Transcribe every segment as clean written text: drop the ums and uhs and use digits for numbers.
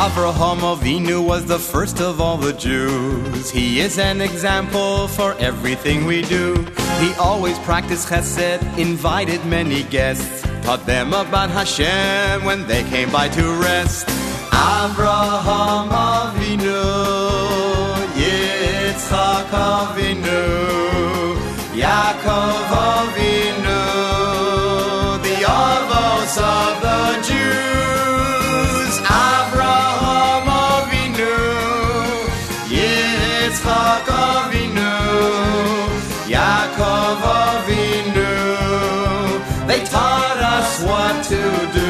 Avraham Avinu was the first of all the Jews. He is an example for everything we do. He always practiced chesed, invited many guests, taught them about Hashem when they came by to rest. Avraham Avinu, Yitzchak Avinu, Yaakov Avinu, the avos of the Jews. Avraham Avinu, Yitzchak Avinu, Yaakov Avinu, they taught us what to do.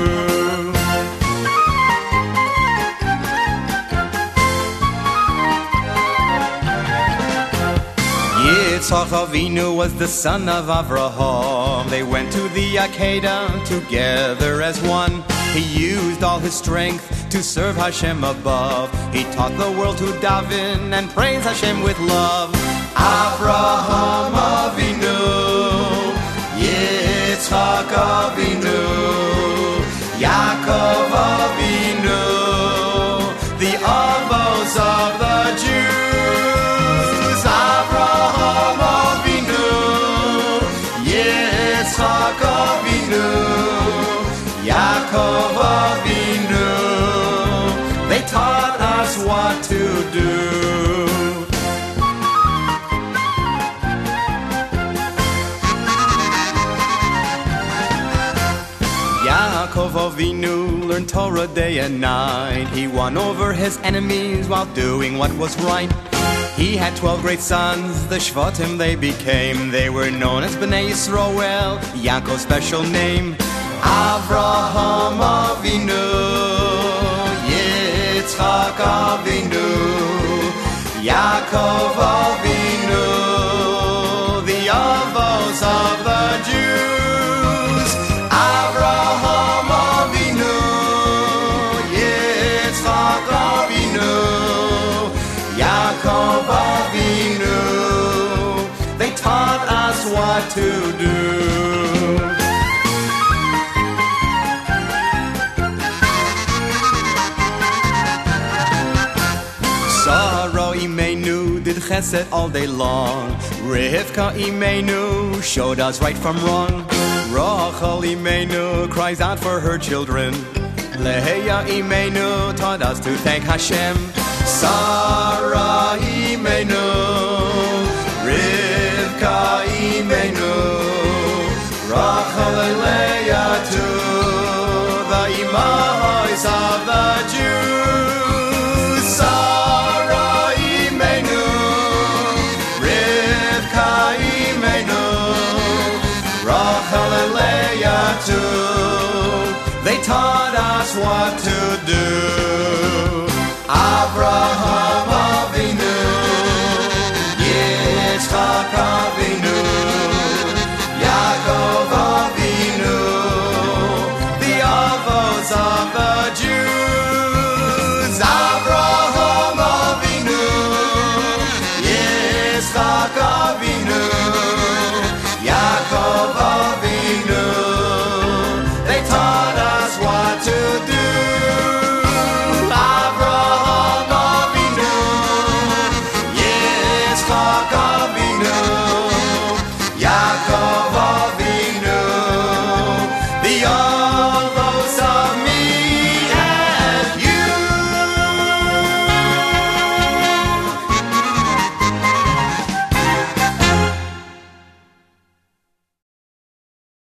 Yitzchak Avinu was the son of Avraham. They went to the Akedah together as one. He used all his strength to serve Hashem above. He taught the world to daven and praise Hashem with love. Avraham Avinu, Yitzchak Avinu, Yaakov Avinu, the avos of the Jews. Avraham Avinu, Yitzchak Avinu, Yaakov Avinu, they taught us what to do. Yaakov Avinu learned Torah day and night. He won over his enemies while doing what was right. He had 12 great sons, the Shvatim they became. They were known as Bnei Yisroel, Yaakov's special name. Avraham Avinu, Yitzchak Avinu, Yaakov Avinu, the avos of the Jews. Avraham Avinu, Yitzchak Avinu, Yaakov Avinu, they taught us what to do. Sarah Imenu did chesed all day long. Rivka Imenu showed us right from wrong. Rachel Imenu cries out for her children. Leah Imenu taught us to thank Hashem. Sarah Imenu, Rivka Imenu, Rachel and Leah too, the imahos of the Jews. Sarah Imenu, Rivka Imenu, Rachel and Leah too, they taught us what to do. Avraham Avinu, Yitzchak Avinu, Yaakov Avinu, the avos of the Jews. Avraham Avinu, Yitzchak Avinu, Yaakov Avinu, they taught us what to do. Avraham Avinu, Yitzchak Avinu,